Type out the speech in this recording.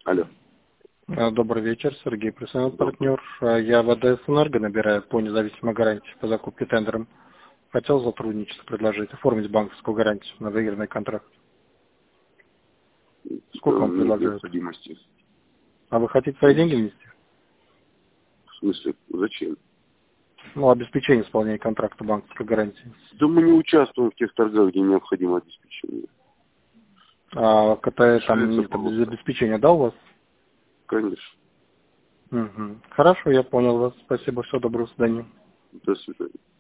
Алло. Добрый вечер, Сергей Присоединил, партнер. Я в АДС «Энерго» набираю по независимой гарантии по закупке тендером. Хотел сотрудничество предложить, оформить банковскую гарантию на выигранный контракт. Сколько вам Нет предлагают? необходимости. А вы хотите свои деньги внести? В смысле? Зачем? Ну, обеспечение исполнения контракта банковской гарантии. Да мы не участвуем в тех торгах, где необходимо обеспечение. А КТ там Решается нет просто. обеспечения, да, у вас? Конечно. Угу. Хорошо, я понял вас. Спасибо, всего доброго, до свидания. До свидания.